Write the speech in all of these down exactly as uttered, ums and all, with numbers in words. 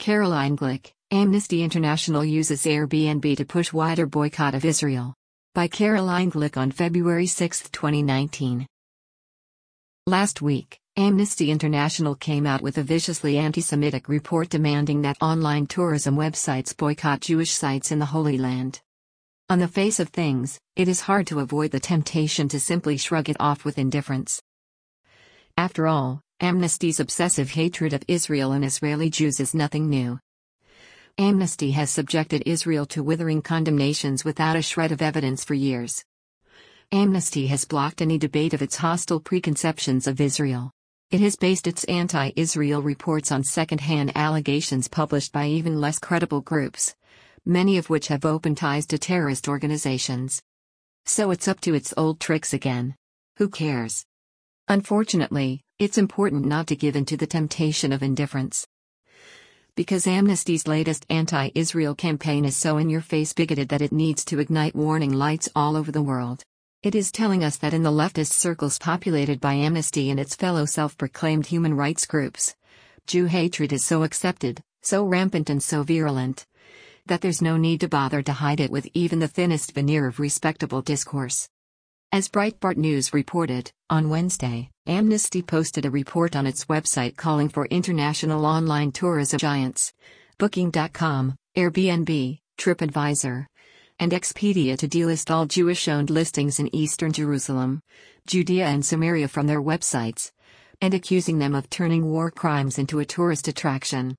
Caroline Glick, Amnesty International uses Airbnb to push wider boycott of Israel. By Caroline Glick on February sixth, twenty nineteen. Last week, Amnesty International came out with a viciously anti-Semitic report demanding that online tourism websites boycott Jewish sites in the Holy Land. On the face of things, it is hard to avoid the temptation to simply shrug it off with indifference. After all, Amnesty's obsessive hatred of Israel and Israeli Jews is nothing new. Amnesty has subjected Israel to withering condemnations without a shred of evidence for years. Amnesty has blocked any debate of its hostile preconceptions of Israel. It has based its anti-Israel reports on second-hand allegations published by even less credible groups, many of which have open ties to terrorist organizations. So it's up to its old tricks again. Who cares? Unfortunately, it's important not to give in to the temptation of indifference. Because Amnesty's latest anti-Israel campaign is so in-your-face bigoted that it needs to ignite warning lights all over the world. It is telling us that in the leftist circles populated by Amnesty and its fellow self-proclaimed human rights groups, Jew hatred is so accepted, so rampant and so virulent, that there's no need to bother to hide it with even the thinnest veneer of respectable discourse. As Breitbart News reported, on Wednesday, Amnesty posted a report on its website calling for international online tourism giants, Booking dot com, Airbnb, TripAdvisor, and Expedia to delist all Jewish-owned listings in eastern Jerusalem, Judea and Samaria from their websites, and accusing them of turning war crimes into a tourist attraction.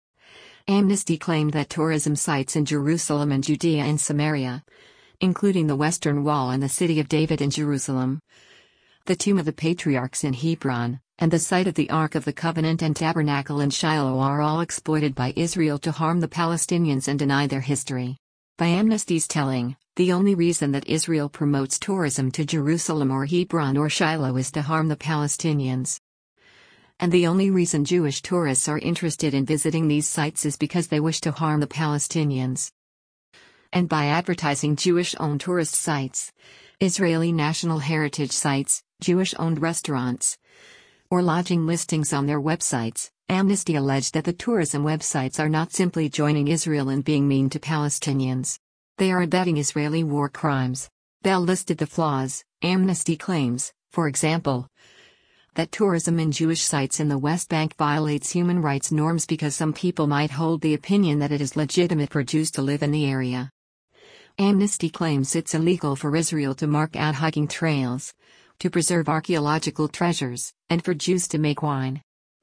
Amnesty claimed that tourism sites in Jerusalem and Judea and Samaria, including the Western Wall and the City of David in Jerusalem, the Tomb of the Patriarchs in Hebron, and the site of the Ark of the Covenant and Tabernacle in Shiloh are all exploited by Israel to harm the Palestinians and deny their history. By Amnesty's telling, the only reason that Israel promotes tourism to Jerusalem or Hebron or Shiloh is to harm the Palestinians. And the only reason Jewish tourists are interested in visiting these sites is because they wish to harm the Palestinians. And by advertising Jewish-owned tourist sites, Israeli national heritage sites, Jewish-owned restaurants, or lodging listings on their websites, Amnesty alleged that the tourism websites are not simply joining Israel in being mean to Palestinians. They are abetting Israeli war crimes. Bell listed the flaws. Amnesty claims, for example, that tourism in Jewish sites in the West Bank violates human rights norms because some people might hold the opinion that it is legitimate for Jews to live in the area. Amnesty claims it's illegal for Israel to mark out hiking trails, to preserve archaeological treasures, and for Jews to make wine.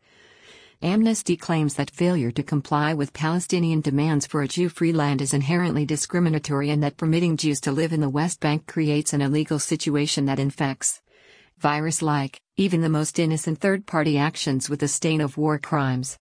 Amnesty claims that failure to comply with Palestinian demands for a Jew-free land is inherently discriminatory and that permitting Jews to live in the West Bank creates an illegal situation that infects, virus-like, even the most innocent third-party actions with the stain of war crimes.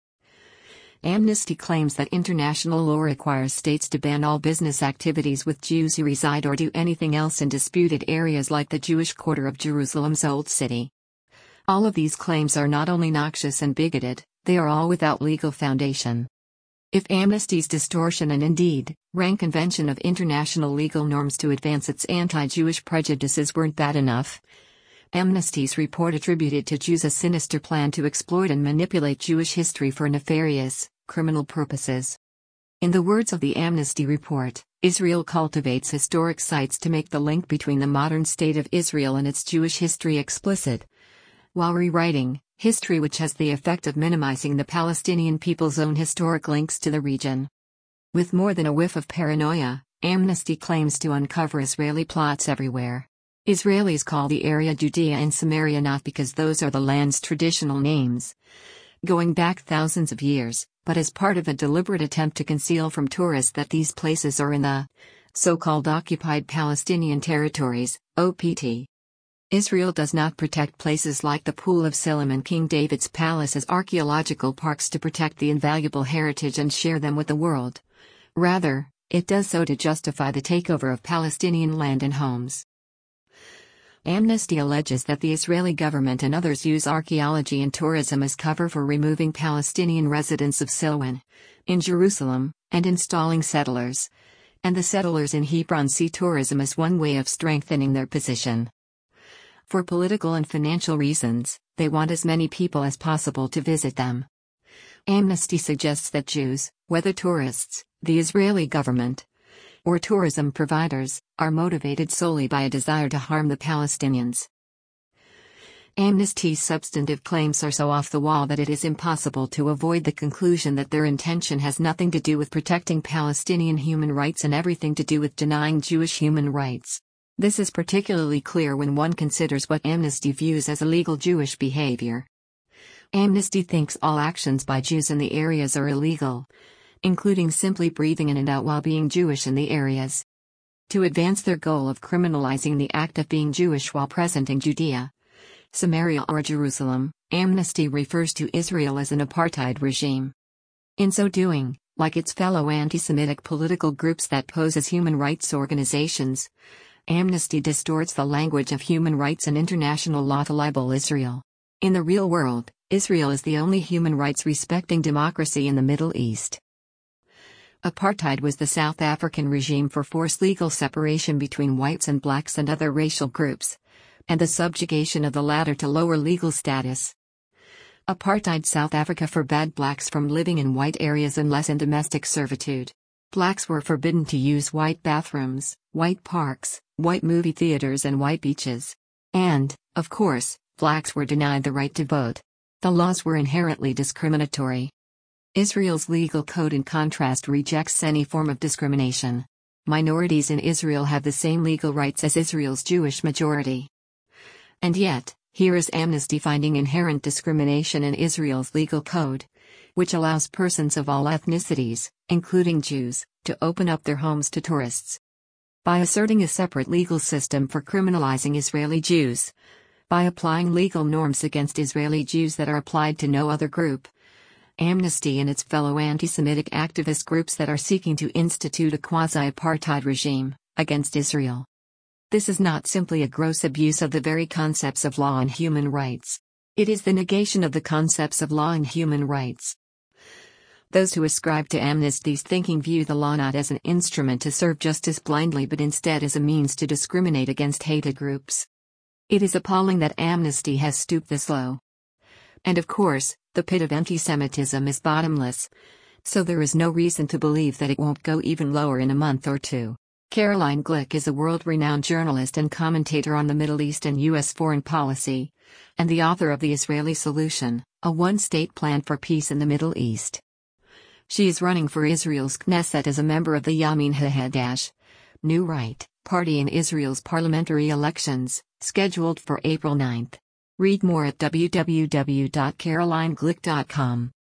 Amnesty claims that international law requires states to ban all business activities with Jews who reside or do anything else in disputed areas like the Jewish quarter of Jerusalem's Old City. All of these claims are not only noxious and bigoted, they are all without legal foundation. If Amnesty's distortion and indeed, rank convention of international legal norms to advance its anti-Jewish prejudices weren't bad enough, Amnesty's report attributed to Jews a sinister plan to exploit and manipulate Jewish history for nefarious, criminal purposes. In the words of the Amnesty report, Israel cultivates historic sites to make the link between the modern state of Israel and its Jewish history explicit, while rewriting history which has the effect of minimizing the Palestinian people's own historic links to the region. With more than a whiff of paranoia, Amnesty claims to uncover Israeli plots everywhere. Israelis call the area Judea and Samaria not because those are the land's traditional names, going back thousands of years, but as part of a deliberate attempt to conceal from tourists that these places are in the so-called occupied Palestinian territories, O P T. Israel does not protect places like the Pool of Siloam and King David's Palace as archaeological parks to protect the invaluable heritage and share them with the world. Rather, it does so to justify the takeover of Palestinian land and homes. Amnesty alleges that the Israeli government and others use archaeology and tourism as cover for removing Palestinian residents of Silwan, in Jerusalem, and installing settlers, and the settlers in Hebron see tourism as one way of strengthening their position. For political and financial reasons, they want as many people as possible to visit them. Amnesty suggests that Jews, whether tourists, the Israeli government, or tourism providers, are motivated solely by a desire to harm the Palestinians. Amnesty's substantive claims are so off the wall that it is impossible to avoid the conclusion that their intention has nothing to do with protecting Palestinian human rights and everything to do with denying Jewish human rights. This is particularly clear when one considers what Amnesty views as illegal Jewish behavior. Amnesty thinks all actions by Jews in the areas are illegal, including simply breathing in and out while being Jewish in the areas. To advance their goal of criminalizing the act of being Jewish while present in Judea, Samaria or Jerusalem, Amnesty refers to Israel as an apartheid regime. In so doing, like its fellow anti-Semitic political groups that pose as human rights organizations, Amnesty distorts the language of human rights and international law to libel Israel. In the real world, Israel is the only human rights-respecting democracy in the Middle East. Apartheid was the South African regime for forced legal separation between whites and blacks and other racial groups, and the subjugation of the latter to lower legal status. Apartheid South Africa forbade blacks from living in white areas unless in domestic servitude. Blacks were forbidden to use white bathrooms, white parks, white movie theaters and white beaches. And, of course, blacks were denied the right to vote. The laws were inherently discriminatory. Israel's legal code in contrast rejects any form of discrimination. Minorities in Israel have the same legal rights as Israel's Jewish majority. And yet, here is Amnesty finding inherent discrimination in Israel's legal code, which allows persons of all ethnicities, including Jews, to open up their homes to tourists. By asserting a separate legal system for criminalizing Israeli Jews, by applying legal norms against Israeli Jews that are applied to no other group, Amnesty and its fellow anti-Semitic activist groups that are seeking to institute a quasi-apartheid regime against Israel. This is not simply a gross abuse of the very concepts of law and human rights. It is the negation of the concepts of law and human rights. Those who ascribe to Amnesty's thinking view the law not as an instrument to serve justice blindly but instead as a means to discriminate against hated groups. It is appalling that Amnesty has stooped this low. And of course, the pit of anti-Semitism is bottomless, so there is no reason to believe that it won't go even lower in a month or two. Caroline Glick is a world-renowned journalist and commentator on the Middle East and U S foreign policy, and the author of The Israeli Solution, a one-state plan for peace in the Middle East. She is running for Israel's Knesset as a member of the Yamin HaHadash, New Right, party in Israel's parliamentary elections, scheduled for April ninth. Read more at w w w dot caroline glick dot com.